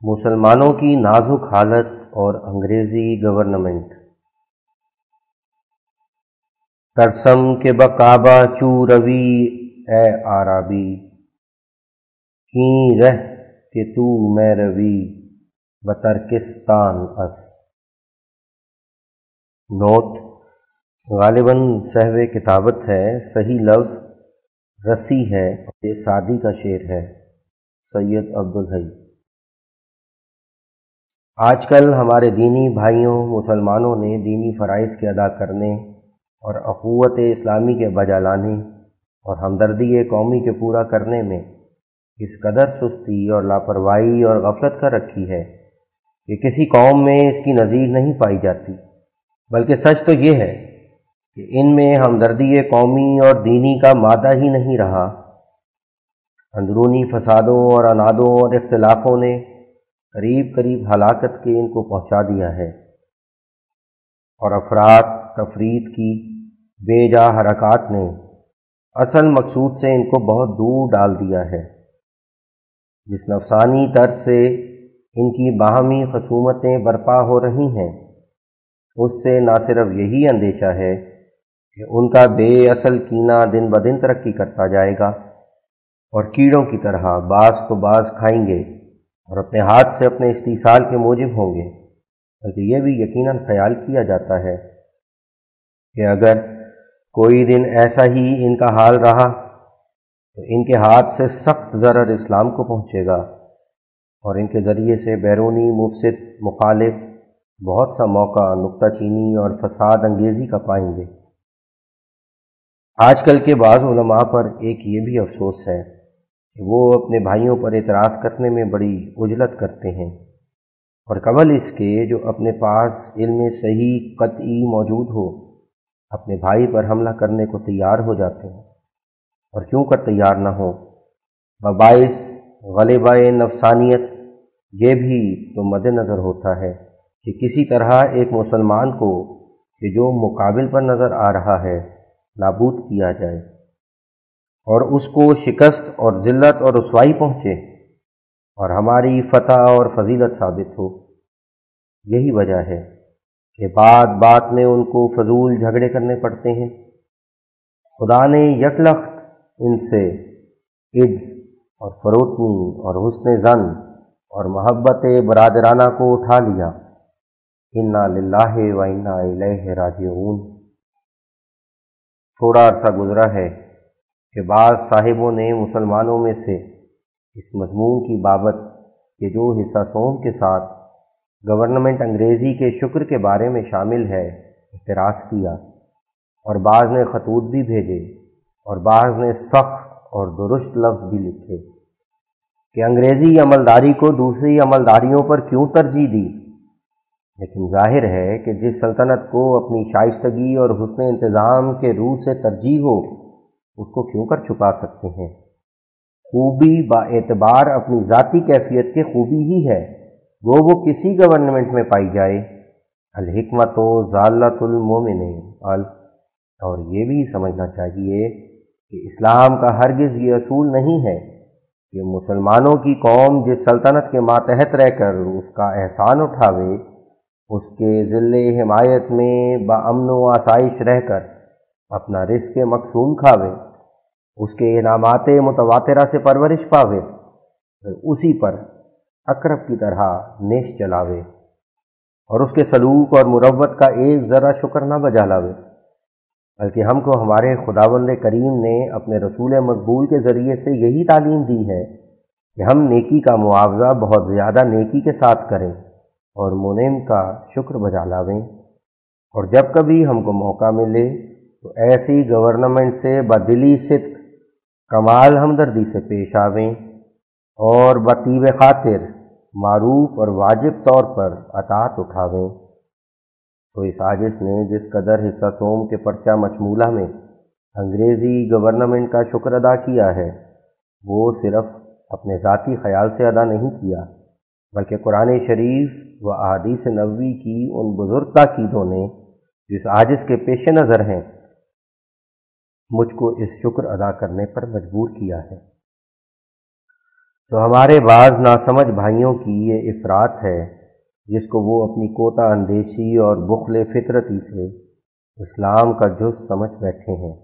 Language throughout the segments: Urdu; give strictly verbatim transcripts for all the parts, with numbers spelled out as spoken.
مسلمانوں کی نازک حالت اور انگریزی گورنمنٹ۔ ترسم کے بکعبہ چو روی اے عرابی، کیں رہ کہ تو میں روی بترکستان است۔ نوٹ: غالباً سہو کتابت ہے، صحیح لفظ رسی ہے اور یہ سعدی کا شعر ہے۔ سید عبدالحی۔ آج کل ہمارے دینی بھائیوں مسلمانوں نے دینی فرائض کے ادا کرنے اور اخوت اسلامی کے بجا لانے اور ہمدردی قومی کے پورا کرنے میں اس قدر سستی اور لاپرواہی اور غفلت کر رکھی ہے کہ کسی قوم میں اس کی نظیر نہیں پائی جاتی، بلکہ سچ تو یہ ہے کہ ان میں ہمدردی قومی اور دینی کا مادہ ہی نہیں رہا۔ اندرونی فسادوں اور انادوں اور اختلافوں نے قریب قریب ہلاکت کے ان کو پہنچا دیا ہے، اور افراد تفرید کی بے جا حرکات نے اصل مقصود سے ان کو بہت دور ڈال دیا ہے۔ جس نفسانی طرز سے ان کی باہمی خصومتیں برپا ہو رہی ہیں، اس سے نہ صرف یہی اندیشہ ہے کہ ان کا بے اصل کینہ دن بدن ترقی کرتا جائے گا اور کیڑوں کی طرح بعض کو بعض کھائیں گے اور اپنے ہاتھ سے اپنے استیصال کے موجب ہوں گے، بلکہ یہ بھی یقیناً خیال کیا جاتا ہے کہ اگر کوئی دن ایسا ہی ان کا حال رہا تو ان کے ہاتھ سے سخت ضرر اسلام کو پہنچے گا اور ان کے ذریعے سے بیرونی مفسد مخالف بہت سا موقع نکتہ چینی اور فساد انگیزی کا پائیں گے۔ آج کل کے بعض علماء پر ایک یہ بھی افسوس ہے کہ وہ اپنے بھائیوں پر اعتراض کرنے میں بڑی عجلت کرتے ہیں، اور قبل اس کے جو اپنے پاس علم صحیح قطعی موجود ہو اپنے بھائی پر حملہ کرنے کو تیار ہو جاتے ہیں، اور کیوں کر تیار نہ ہو، بباعث غلبہ نفسانیت یہ بھی تو مد نظر ہوتا ہے کہ کسی طرح ایک مسلمان کو کہ جو مقابل پر نظر آ رہا ہے نابود کیا جائے اور اس کو شکست اور ذلت اور رسوائی پہنچے اور ہماری فتح اور فضیلت ثابت ہو۔ یہی وجہ ہے کہ بات بات میں ان کو فضول جھگڑے کرنے پڑتے ہیں۔ خدا نے یک لخت ان سے عجز اور فروتنی اور حسن ظن اور محبت برادرانہ کو اٹھا لیا۔ انا للہ و انا الیہ راجعون۔ تھوڑا عرصہ گزرا ہے کہ بعض صاحبوں نے مسلمانوں میں سے اس مضمون کی بابت کہ جو حصہ سوم کے ساتھ گورنمنٹ انگریزی کے شکر کے بارے میں شامل ہے اعتراض کیا، اور بعض نے خطوط بھی بھیجے اور بعض نے سخت اور درست لفظ بھی لکھے کہ انگریزی عملداری کو دوسری عملداریوں پر کیوں ترجیح دی، لیکن ظاہر ہے کہ جس سلطنت کو اپنی شائستگی اور حسن انتظام کے روح سے ترجیح ہو اس کو کیوں کر چھپا سکتے ہیں۔ خوبی با اعتبار اپنی ذاتی کیفیت کے خوبی ہی ہے، وہ وہ کسی گورنمنٹ میں پائی جائے۔ الحکمت و ضالۃ المومن ال اور یہ بھی سمجھنا چاہیے کہ اسلام کا ہرگز یہ اصول نہیں ہے کہ مسلمانوں کی قوم جس سلطنت کے ماتحت رہ کر اس کا احسان اٹھاوے، اس کے ذل حمایت میں بامن و آسائش رہ کر اپنا رزق مقسوم کھاوے، اس کے انعامات متواترہ سے پرورش پاوے، پھر اسی پر اقرب کی طرح نیش چلاوے اور اس کے سلوک اور مروت کا ایک ذرہ شکر نہ بجا لاوے، بلکہ ہم کو ہمارے خداوند کریم نے اپنے رسول مقبول کے ذریعے سے یہی تعلیم دی ہے کہ ہم نیکی کا معاوضہ بہت زیادہ نیکی کے ساتھ کریں اور منعم کا شکر بجا لاویں، اور جب کبھی ہم کو موقع ملے تو ایسی گورنمنٹ سے بدلی صدق کمال ہمدردی سے پیش آویں اور بطیب خاطر معروف اور واجب طور پر اطاعت اٹھاویں۔ تو اس عاجز نے جس قدر حصہ سوم کے پرچہ مشمولہ میں انگریزی گورنمنٹ کا شکر ادا کیا ہے، وہ صرف اپنے ذاتی خیال سے ادا نہیں کیا، بلکہ قرآن شریف و احادیث نبوی کی ان بزرگ تاکیدوں نے جس عاجز کے پیش نظر ہیں مجھ کو اس شکر ادا کرنے پر مجبور کیا ہے۔ تو ہمارے بعض ناسمجھ بھائیوں کی یہ افراط ہے جس کو وہ اپنی کوتا اندیشی اور بخل فطرتی سے اسلام کا جز سمجھ بیٹھے ہیں۔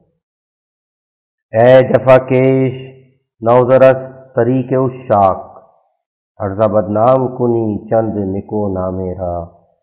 اے جفا کیش نوزرس طریق الشاق، عرضہ بدنام کنی چند نکو نام را۔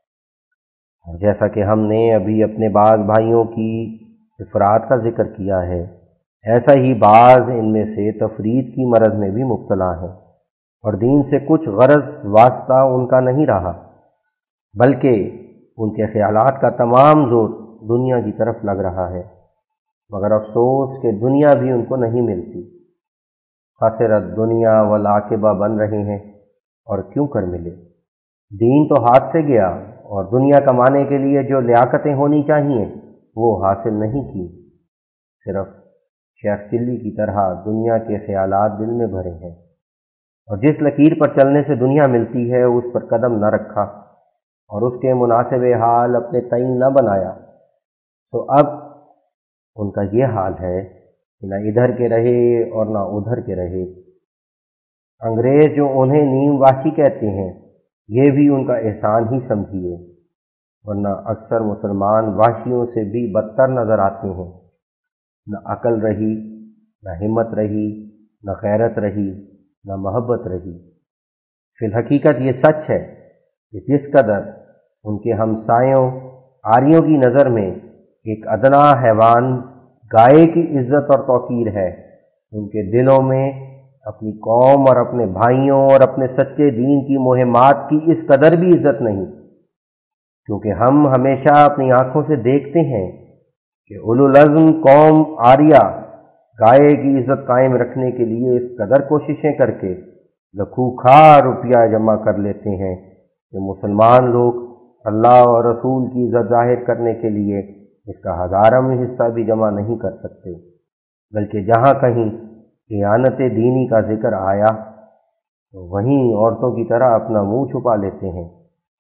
اور جیسا کہ ہم نے ابھی اپنے بعض بھائیوں کی افراد کا ذکر کیا ہے، ایسا ہی بعض ان میں سے تفرید کی مرض میں بھی مبتلا ہیں، اور دین سے کچھ غرض واسطہ ان کا نہیں رہا، بلکہ ان کے خیالات کا تمام زور دنیا کی طرف لگ رہا ہے، مگر افسوس کہ دنیا بھی ان کو نہیں ملتی۔ خسرت دنیا والعاقبہ بن رہے ہیں، اور کیوں کر ملے؟ دین تو ہاتھ سے گیا، اور دنیا کمانے کے لیے جو لیاقتیں ہونی چاہیے وہ حاصل نہیں کی، صرف شیخ چلی کی طرح دنیا کے خیالات دل میں بھرے ہیں، اور جس لکیر پر چلنے سے دنیا ملتی ہے اس پر قدم نہ رکھا اور اس کے مناسب حال اپنے تعین نہ بنایا، تو اب ان کا یہ حال ہے کہ نہ ادھر کے رہے اور نہ ادھر کے رہے۔ انگریز جو انہیں نیم واشی کہتے ہیں، یہ بھی ان کا احسان ہی سمجھیے، ورنہ اکثر مسلمان وحشیوں سے بھی بدتر نظر آتے ہیں۔ نہ عقل رہی، نہ ہمت رہی، نہ غیرت رہی، نہ محبت رہی۔ فی الحقیقت یہ سچ ہے کہ جس قدر ان کے ہمسایوں آریوں کی نظر میں ایک ادنا حیوان گائے کی عزت اور توقیر ہے، ان کے دلوں میں اپنی قوم اور اپنے بھائیوں اور اپنے سچے دین کی مہمات کی اس قدر بھی عزت نہیں، کیونکہ ہم ہمیشہ اپنی آنکھوں سے دیکھتے ہیں کہ اولوالعزم قوم آریہ گائے کی عزت قائم رکھنے کے لیے اس قدر کوششیں کر کے لکھوں کھا روپیہ جمع کر لیتے ہیں کہ مسلمان لوگ اللہ اور رسول کی عزت ظاہر کرنے کے لیے اس کا ہزارم حصہ بھی جمع نہیں کر سکتے، بلکہ جہاں کہیں اعانت دینی کا ذکر آیا تو وہیں عورتوں کی طرح اپنا منہ چھپا لیتے ہیں۔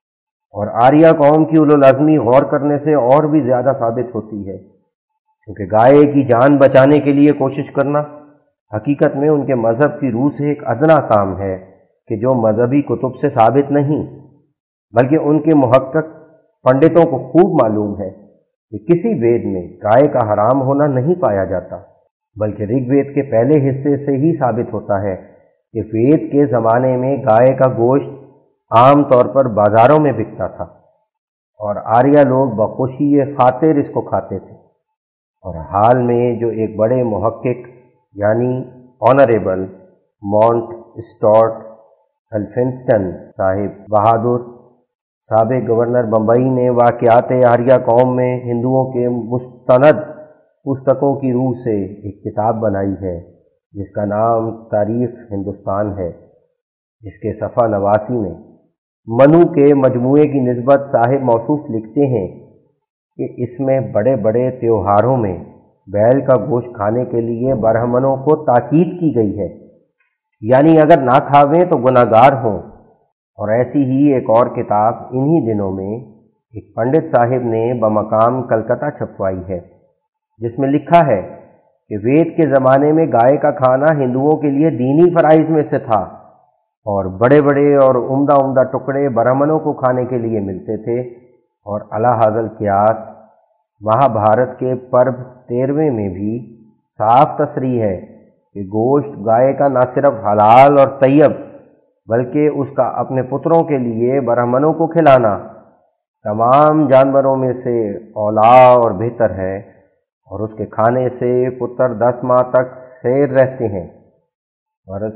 اور آریہ قوم کی اولوالعزمی غور کرنے سے اور بھی زیادہ ثابت ہوتی ہے، کیونکہ گائے کی جان بچانے کے لیے کوشش کرنا حقیقت میں ان کے مذہب کی روح سے ایک ادنا کام ہے کہ جو مذہبی کتب سے ثابت نہیں، بلکہ ان کے محقق پنڈتوں کو خوب معلوم ہے کہ کسی وید میں گائے کا حرام ہونا نہیں پایا جاتا، بلکہ رگ وید کے پہلے حصے سے ہی ثابت ہوتا ہے کہ وید کے زمانے میں گائے کا گوشت عام طور پر بازاروں میں بکتا تھا، اور آریہ لوگ بخوشی خاطر اس کو کھاتے تھے۔ اور حال میں جو ایک بڑے محقق یعنی آنریبل ماؤنٹ اسٹارٹ ایلفنسٹن صاحب بہادر، سابق گورنر بمبئی نے واقعات آریہ قوم میں ہندوؤں کے مستند پستکوں کی روح سے ایک کتاب بنائی ہے جس کا نام تاریخ ہندوستان ہے، جس کے صفحہ نواسی میں منو کے مجموعے کی نسبت صاحب موصوف لکھتے ہیں کہ اس میں بڑے بڑے تہواروں میں بیل کا گوشت کھانے کے لیے برہمنوں کو تاکید کی گئی ہے، یعنی اگر نہ کھاویں تو گناہ گار ہوں۔ اور ایسی ہی ایک اور کتاب انہی دنوں میں ایک پنڈت صاحب نے بمقام کلکتہ چھپوائی ہے، جس میں لکھا ہے کہ وید کے زمانے میں گائے کا کھانا ہندوؤں کے لیے دینی فرائض میں سے تھا، اور بڑے بڑے اور عمدہ عمدہ ٹکڑے برہمنوں کو کھانے کے لیے ملتے تھے، اور علی حاصل قیاس مہابھارت کے پرب تیرہویں میں بھی صاف تصریح ہے کہ گوشت گائے کا نہ صرف حلال اور طیب بلکہ اس کا اپنے پتروں کے لیے برہمنوں کو کھلانا تمام جانوروں میں سے اولا اور بہتر ہے، اور اس کے کھانے سے پتر دس ماہ تک سیر رہتے ہیں۔ ورث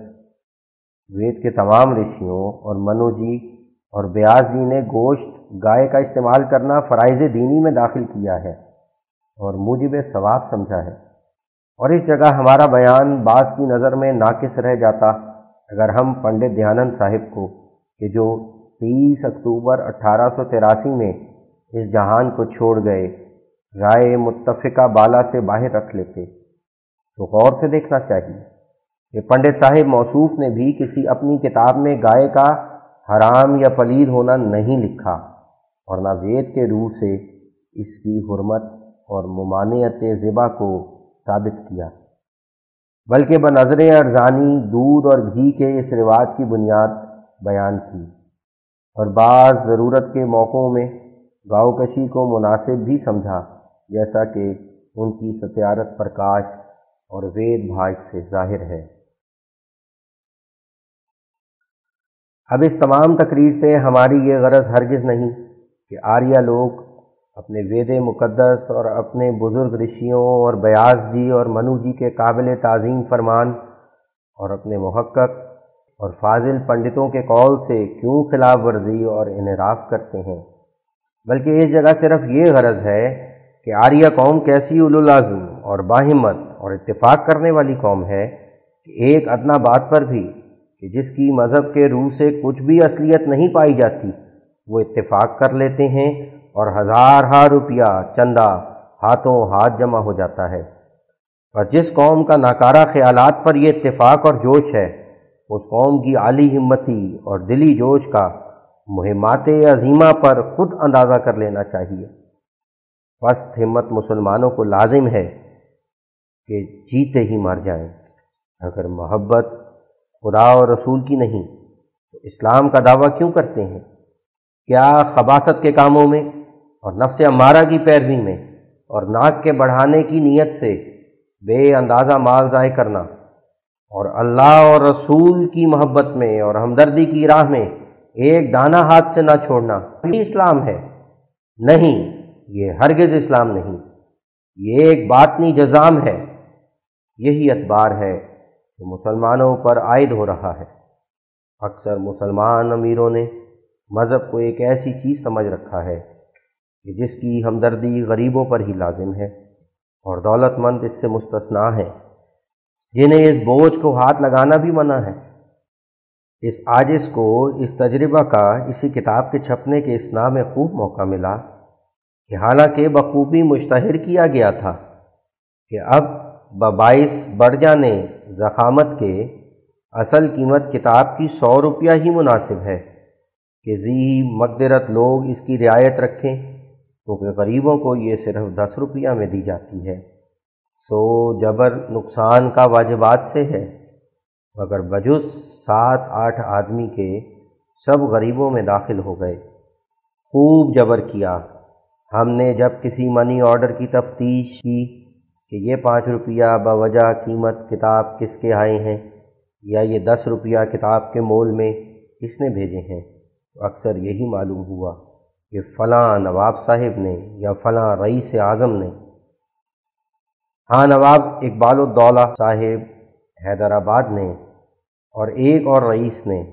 وید کے تمام رشیوں اور منو جی اور بیاس جی نے گوشت گائے کا استعمال کرنا فرائض دینی میں داخل کیا ہے اور موجب ثواب سمجھا ہے، اور اس جگہ ہمارا بیان بعض کی نظر میں ناقص رہ جاتا اگر ہم پنڈت دیانند صاحب کو کہ جو تیس اکتوبر اٹھارہ سو تراسی میں اس جہان کو چھوڑ گئے رائے متفقہ بالا سے باہر رکھ لیتے، تو غور سے دیکھنا چاہیے کہ پنڈت صاحب موصوف نے بھی کسی اپنی کتاب میں گائے کا حرام یا پلید ہونا نہیں لکھا، اور نہ وید کے روح سے اس کی حرمت اور ممانعت ذبح کو ثابت کیا۔ بلکہ بنظر ارزانی دودھ اور گھی کے اس رواج کی بنیاد بیان کی، اور بعض ضرورت کے موقعوں میں گاؤ کشی کو مناسب بھی سمجھا، جیسا کہ ان کی ستیارت پرکاش اور وید بھاج سے ظاہر ہے۔ اب اس تمام تقریر سے ہماری یہ غرض ہرگز نہیں کہ آریہ لوگ اپنے وید مقدس اور اپنے بزرگ رشیوں اور بیاس جی اور منو جی کے قابل تعظیم فرمان اور اپنے محقق اور فاضل پنڈتوں کے قول سے کیوں خلاف ورزی اور انحراف کرتے ہیں، بلکہ اس جگہ صرف یہ غرض ہے کہ آریہ قوم کیسی اولوالعزم اور باہمت اور اتفاق کرنے والی قوم ہے کہ ایک ادنا بات پر بھی کہ جس کی مذہب کے روح سے کچھ بھی اصلیت نہیں پائی جاتی وہ اتفاق کر لیتے ہیں، اور ہزار ہا روپیہ چندہ ہاتھوں ہاتھ جمع ہو جاتا ہے۔ اور جس قوم کا ناکارہ خیالات پر یہ اتفاق اور جوش ہے، اس قوم کی عالی ہمتی اور دلی جوش کا مہمات عظیمہ پر خود اندازہ کر لینا چاہیے۔ پست ہمت مسلمانوں کو لازم ہے کہ جیتے ہی مر جائیں۔ اگر محبت خدا اور رسول کی نہیں تو اسلام کا دعویٰ کیوں کرتے ہیں؟ کیا خباثت کے کاموں میں اور نفس امارہ کی پیروی میں اور ناک کے بڑھانے کی نیت سے بے اندازہ مال ضائع کرنا اور اللہ اور رسول کی محبت میں اور ہمدردی کی راہ میں ایک دانہ ہاتھ سے نہ چھوڑنا یہ اسلام ہے؟ نہیں، یہ ہرگز اسلام نہیں، یہ ایک باطنی جزام ہے۔ یہی اعتبار ہے جو مسلمانوں پر عائد ہو رہا ہے۔ اکثر مسلمان امیروں نے مذہب کو ایک ایسی چیز سمجھ رکھا ہے کہ جس کی ہمدردی غریبوں پر ہی لازم ہے، اور دولت مند اس سے مستثنا ہے، جنہیں اس بوجھ کو ہاتھ لگانا بھی منع ہے۔ اس عاجز کو اس تجربہ کا اسی کتاب کے چھپنے کے اثناء میں خوب موقع ملا کہ حالانکہ بخوبی مشتہر کیا گیا تھا کہ اب بباعث بڑھ جانے ضخامت کے اصل قیمت کتاب کی سو روپیہ ہی مناسب ہے کہ ذی مقدرت لوگ اس کی رعایت رکھیں، کیونکہ غریبوں کو یہ صرف دس روپیہ میں دی جاتی ہے۔ سو جبر نقصان کا واجبات سے ہے، مگر بجز سات آٹھ آدمی کے سب غریبوں میں داخل ہو گئے۔ خوب جبر کیا۔ ہم نے جب کسی منی آرڈر کی تفتیش کی کہ یہ پانچ روپیہ بوجہ قیمت کتاب کس کے آئے ہیں، یا یہ دس روپیہ کتاب کے مول میں کس نے بھیجے ہیں، تو اکثر یہی معلوم ہوا کہ فلاں نواب صاحب نے یا فلاں رئیس اعظم نے۔ ہاں، نواب اقبال الدولہ صاحب حیدرآباد نے اور ایک اور رئیس نے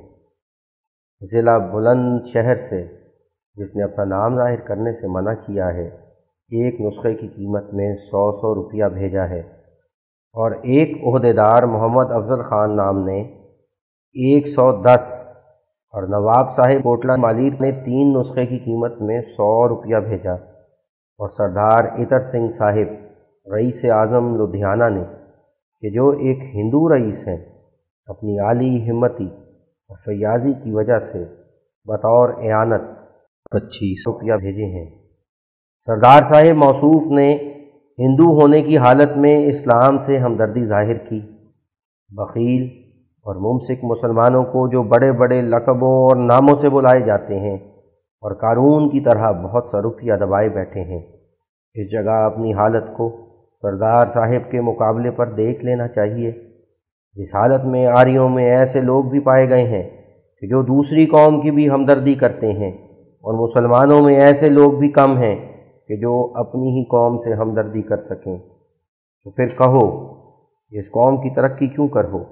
ضلع بلند شہر سے، جس نے اپنا نام ظاہر کرنے سے منع کیا ہے، ایک نسخے کی قیمت میں سو سو روپیہ بھیجا ہے، اور ایک عہدیدار محمد افضل خان نام نے ایک سو دس، اور نواب صاحب کوٹلہ مالیر نے تین نسخے کی قیمت میں سو روپیہ بھیجا، اور سردار عطر سنگھ صاحب رئیس اعظم لدھیانہ نے، کہ جو ایک ہندو رئیس ہیں، اپنی عالی ہمتی اور فیاضی کی وجہ سے بطور اعانت پچیس روپیہ بھیجے ہیں۔ سردار صاحب موصوف نے ہندو ہونے کی حالت میں اسلام سے ہمدردی ظاہر کی۔ بخیل اور ممسک مسلمانوں کو جو بڑے بڑے لقبوں اور ناموں سے بلائے جاتے ہیں اور قارون کی طرح بہت سا روپیہ دبائے بیٹھے ہیں، اس جگہ اپنی حالت کو سردار صاحب کے مقابلے پر دیکھ لینا چاہیے۔ اس حالت میں آریوں میں ایسے لوگ بھی پائے گئے ہیں کہ جو دوسری قوم کی بھی ہمدردی کرتے ہیں، اور مسلمانوں میں ایسے لوگ بھی کم ہیں کہ جو اپنی ہی قوم سے ہمدردی کر سکیں۔ تو پھر کہو اس قوم کی ترقی کیوں کرو؟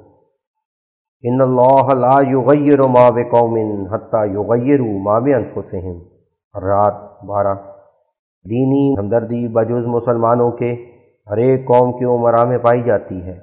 ان اللہ لا یغیر ما بقوم حتی یغیروا ما بانفسہم، رات بارہ۔ دینی ہمدردی بجز مسلمانوں کے ہر ایک قوم کے امراء میں پائی جاتی ہے۔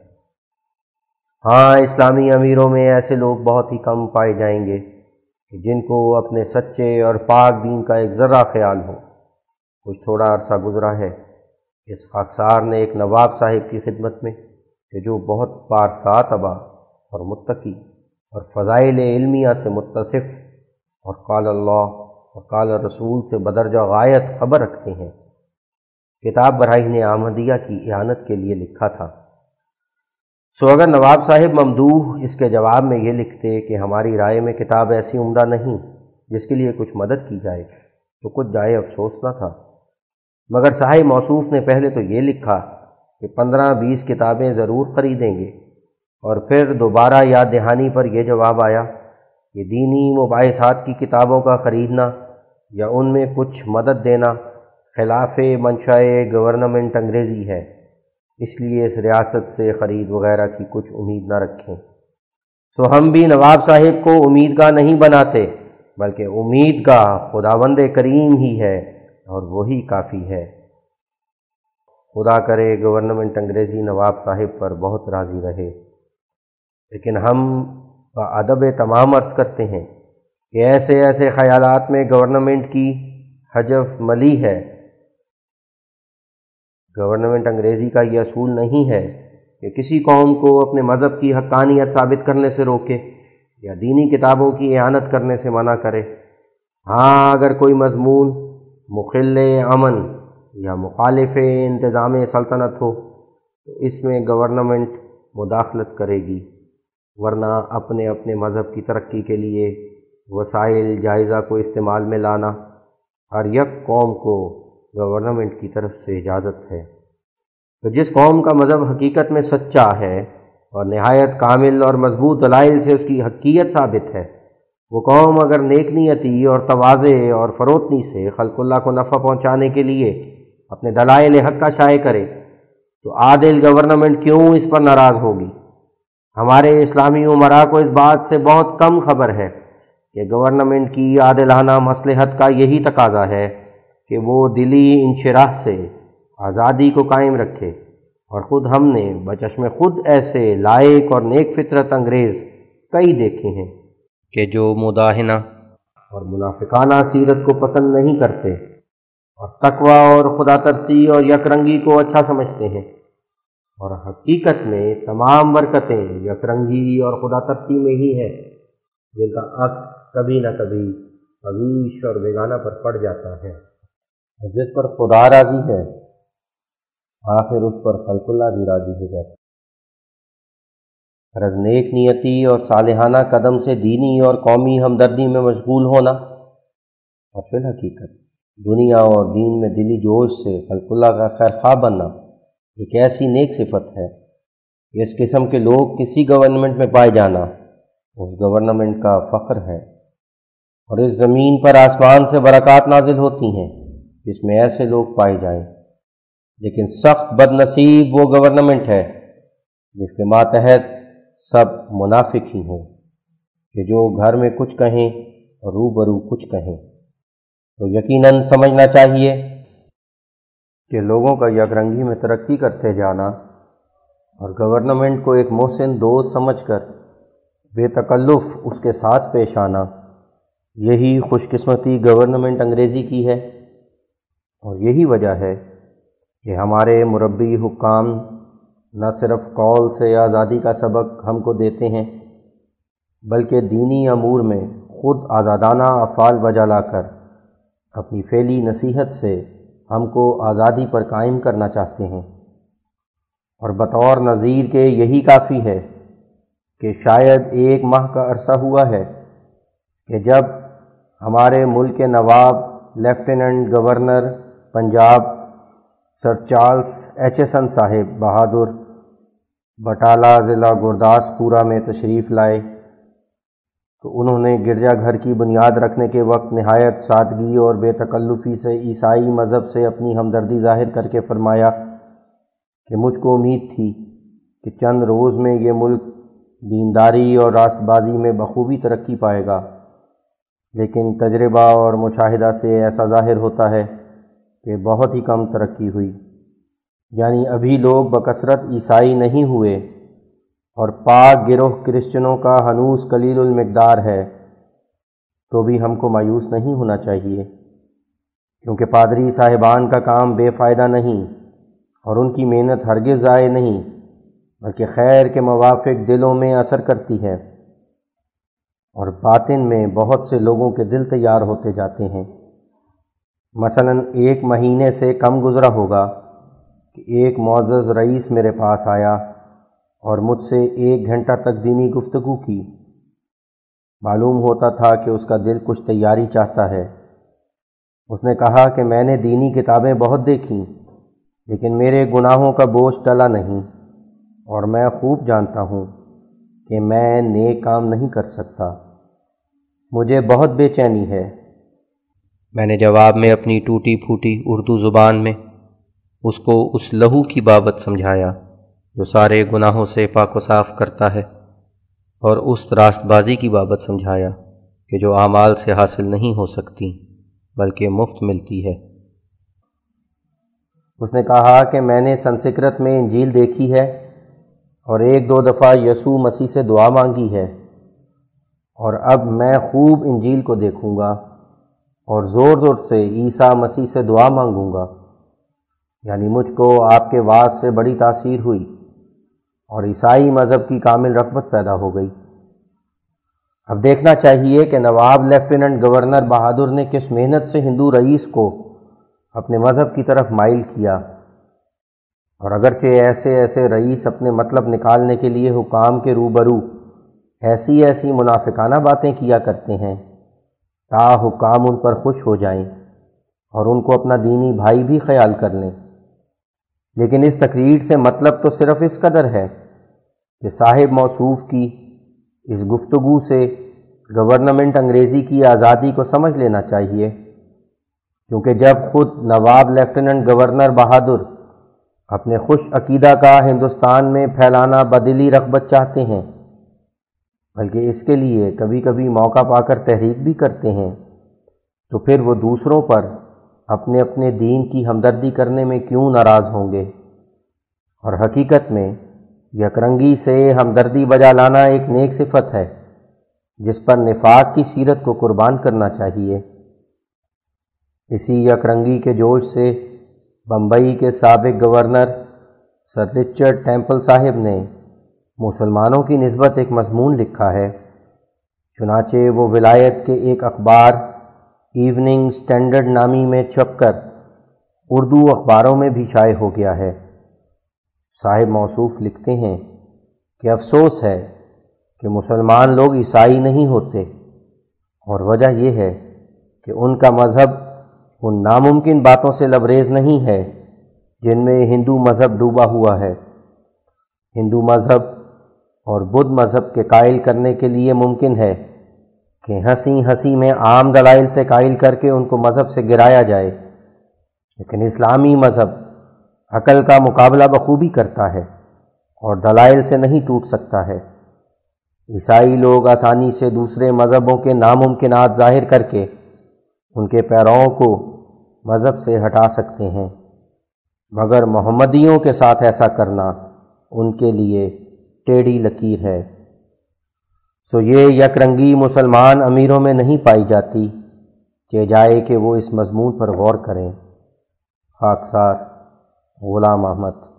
ہاں، اسلامی امیروں میں ایسے لوگ بہت ہی کم پائے جائیں گے کہ جن کو اپنے سچے اور پاک دین کا ایک ذرہ خیال ہو۔ کچھ تھوڑا عرصہ گزرا ہے، اس خاکسار نے ایک نواب صاحب کی خدمت میں کہ جو بہت پارسا طبع اور متقی اور فضائل علمیہ سے متصف اور قال اللہ اور قال رسول سے بدرجہ غایت خبر رکھتے ہیں، کتاب براہین احمدیہ کی اعانت کے لیے لکھا تھا۔ سو اگر نواب صاحب ممدوح اس کے جواب میں یہ لکھتے کہ ہماری رائے میں کتاب ایسی عمدہ نہیں جس کے لیے کچھ مدد کی جائے تو کچھ جائے افسوس نہ تھا، مگر صاحب موصوف نے پہلے تو یہ لکھا کہ پندرہ بیس کتابیں ضرور خریدیں گے، اور پھر دوبارہ یاد دہانی پر یہ جواب آیا کہ دینی مباحثات کی کتابوں کا خریدنا یا ان میں کچھ مدد دینا خلاف منشاء گورنمنٹ انگریزی ہے، اس لیے اس ریاست سے خرید وغیرہ کی کچھ امید نہ رکھیں۔ سو ہم بھی نواب صاحب کو امیدگاہ نہیں بناتے، بلکہ امیدگاہ خداوند کریم ہی ہے اور وہی کافی ہے۔ خدا کرے گورنمنٹ انگریزی نواب صاحب پر بہت راضی رہے، لیکن ہم بادب تمام عرض کرتے ہیں کہ ایسے ایسے خیالات میں گورنمنٹ کی حجف ملی ہے۔ گورنمنٹ انگریزی کا یہ اصول نہیں ہے کہ کسی قوم کو اپنے مذہب کی حقانیت ثابت کرنے سے روکے یا دینی کتابوں کی اعانت کرنے سے منع کرے۔ ہاں، اگر کوئی مضمون مخل امن یا مخالف انتظام سلطنت ہو تو اس میں گورنمنٹ مداخلت کرے گی، ورنہ اپنے اپنے مذہب کی ترقی کے لیے وسائل جائزہ کو استعمال میں لانا ہر یک قوم کو گورنمنٹ کی طرف سے اجازت ہے۔ تو جس قوم کا مذہب حقیقت میں سچا ہے اور نہایت کامل اور مضبوط دلائل سے اس کی حقیقت ثابت ہے، وہ قوم اگر نیک نیتی اور تواضع اور فروتنی سے خلق اللہ کو نفع پہنچانے کے لیے اپنے دلائل حق کا شائع کرے تو عادل گورنمنٹ کیوں اس پر ناراض ہوگی؟ ہمارے اسلامی امراء کو اس بات سے بہت کم خبر ہے کہ گورنمنٹ کی عادلانہ مصلحت کا یہی تقاضا ہے کہ وہ دلی انشراح سے آزادی کو قائم رکھے، اور خود ہم نے بچشم خود ایسے لائق اور نیک فطرت انگریز کئی دیکھے ہیں کہ جو مداہنہ اور منافقانہ سیرت کو پسند نہیں کرتے اور تقوی اور خدا ترسی اور یک رنگی کو اچھا سمجھتے ہیں، اور حقیقت میں تمام برکتیں یک رنگی اور خدا ترسی میں ہی ہے، جن کا عکس کبھی نہ کبھی حویش اور بیگانہ پر پڑ جاتا ہے، اور جس پر خدا راضی ہے آخر اس پر خلق اللہ بھی راضی ہو جاتا ہے۔ غرض نیک نیتی اور صالحانہ قدم سے دینی اور قومی ہمدردی میں مشغول ہونا، اور فی الحقیقت دنیا اور دین میں دلی جوش سے خلق اللہ کا خیر خواہ بننا ایک ایسی نیک صفت ہے کہ اس قسم کے لوگ کسی گورنمنٹ میں پائے جانا اس گورنمنٹ کا فخر ہے، اور اس زمین پر آسمان سے برکات نازل ہوتی ہیں جس میں ایسے لوگ پائے جائیں، لیکن سخت بد نصیب وہ گورنمنٹ ہے جس کے ماتحت سب منافق ہی ہوں، کہ جو گھر میں کچھ کہیں اور روبرو کچھ کہیں۔ تو یقیناً سمجھنا چاہیے کہ لوگوں کا یک رنگی میں ترقی کرتے جانا اور گورنمنٹ کو ایک محسن دوست سمجھ کر بے تکلف اس کے ساتھ پیش آنا، یہی خوش قسمتی گورنمنٹ انگریزی کی ہے، اور یہی وجہ ہے کہ ہمارے مربی حکام نہ صرف قول سے آزادی کا سبق ہم کو دیتے ہیں، بلکہ دینی امور میں خود آزادانہ افعال بجا لا کر اپنی فعلی نصیحت سے ہم کو آزادی پر قائم کرنا چاہتے ہیں۔ اور بطور نذیر کے یہی کافی ہے کہ شاید ایک ماہ کا عرصہ ہوا ہے کہ جب ہمارے ملک کے نواب lieutenant governor Punjab sir Charles Aitchison صاحب بہادر بٹالہ ضلع گرداسپورہ میں تشریف لائے تو انہوں نے گرجا گھر کی بنیاد رکھنے کے وقت نہایت سادگی اور بے تکلفی سے عیسائی مذہب سے اپنی ہمدردی ظاہر کر کے فرمایا کہ مجھ کو امید تھی کہ چند روز میں یہ ملک دینداری اور راست بازی میں بخوبی ترقی پائے گا، لیکن تجربہ اور مشاہدہ سے ایسا ظاہر ہوتا ہے کہ بہت ہی کم ترقی ہوئی، یعنی ابھی لوگ بکثرت عیسائی نہیں ہوئے، اور پاک گروہ کرسچنوں کا ہنوز قلیل المقدار ہے۔ تو بھی ہم کو مایوس نہیں ہونا چاہیے، کیونکہ پادری صاحبان کا کام بے فائدہ نہیں، اور ان کی محنت ہرگز ضائع نہیں، بلکہ خیر کے موافق دلوں میں اثر کرتی ہے، اور باطن میں بہت سے لوگوں کے دل تیار ہوتے جاتے ہیں۔ مثلاً ایک مہینے سے کم گزرا ہوگا کہ ایک معزز رئیس میرے پاس آیا اور مجھ سے ایک گھنٹہ تک دینی گفتگو کی۔ معلوم ہوتا تھا کہ اس کا دل کچھ تیاری چاہتا ہے۔ اس نے کہا کہ میں نے دینی کتابیں بہت دیکھیں، لیکن میرے گناہوں کا بوجھ ٹلا نہیں، اور میں خوب جانتا ہوں کہ میں نیک کام نہیں کر سکتا۔ مجھے بہت بے چینی ہے۔ میں نے جواب میں اپنی ٹوٹی پھوٹی اردو زبان میں اس کو اس لہو کی بابت سمجھایا جو سارے گناہوں سے پاک و صاف کرتا ہے، اور اس راست بازی کی بابت سمجھایا کہ جو اعمال سے حاصل نہیں ہو سکتی بلکہ مفت ملتی ہے۔ اس نے کہا کہ میں نے سنسکرت میں انجیل دیکھی ہے اور ایک دو دفعہ یسوع مسیح سے دعا مانگی ہے، اور اب میں خوب انجیل کو دیکھوں گا اور زور زور سے عیسیٰ مسیح سے دعا مانگوں گا۔ یعنی مجھ کو آپ کے وعظ سے بڑی تاثیر ہوئی اور عیسائی مذہب کی کامل رغبت پیدا ہو گئی۔ اب دیکھنا چاہیے کہ نواب لیفٹیننٹ گورنر بہادر نے کس محنت سے ہندو رئیس کو اپنے مذہب کی طرف مائل کیا، اور اگرچہ ایسے ایسے رئیس اپنے مطلب نکالنے کے لیے حکام کے روبرو ایسی ایسی منافقانہ باتیں کیا کرتے ہیں تا حکام ان پر خوش ہو جائیں اور ان کو اپنا دینی بھائی بھی خیال کر لیں۔ لیکن اس تقریر سے مطلب تو صرف اس قدر ہے کہ صاحب موصوف کی اس گفتگو سے گورنمنٹ انگریزی کی آزادی کو سمجھ لینا چاہیے، کیونکہ جب خود نواب لیفٹیننٹ گورنر بہادر اپنے خوش عقیدہ کا ہندوستان میں پھیلانا بدلی رغبت چاہتے ہیں، بلکہ اس کے لیے کبھی کبھی موقع پا کر تحریک بھی کرتے ہیں، تو پھر وہ دوسروں پر اپنے اپنے دین کی ہمدردی کرنے میں کیوں ناراض ہوں گے؟ اور حقیقت میں یک رنگی سے ہمدردی بجا لانا ایک نیک صفت ہے جس پر نفاق کی سیرت کو قربان کرنا چاہیے۔ اسی یک رنگی کے جوش سے بمبئی کے سابق گورنر سر رچرڈ ٹیمپل صاحب نے مسلمانوں کی نسبت ایک مضمون لکھا ہے، چنانچہ وہ ولایت کے ایک اخبار ایوننگ سٹینڈرڈ نامی میں چھپ کر اردو اخباروں میں بھی شائع ہو گیا ہے۔ صاحب موصوف لکھتے ہیں کہ افسوس ہے کہ مسلمان لوگ عیسائی نہیں ہوتے، اور وجہ یہ ہے کہ ان کا مذہب ان ناممکن باتوں سے لبریز نہیں ہے جن میں ہندو مذہب ڈوبا ہوا ہے۔ ہندو مذہب اور بدھ مذہب کے قائل کرنے کے لیے ممکن ہے کہ ہنسی ہنسی میں عام دلائل سے قائل کر کے ان کو مذہب سے گرایا جائے، لیکن اسلامی مذہب عقل کا مقابلہ بخوبی کرتا ہے اور دلائل سے نہیں ٹوٹ سکتا ہے۔ عیسائی لوگ آسانی سے دوسرے مذہبوں کے ناممکنات ظاہر کر کے ان کے پیروؤں کو مذہب سے ہٹا سکتے ہیں، مگر محمدیوں کے ساتھ ایسا کرنا ان کے لیے ٹیڑھی لکیر ہے۔ سو یہ یک رنگی مسلمان امیروں میں نہیں پائی جاتی کہ جائے کہ وہ اس مضمون پر غور کریں۔ خاکسار غلام احمد۔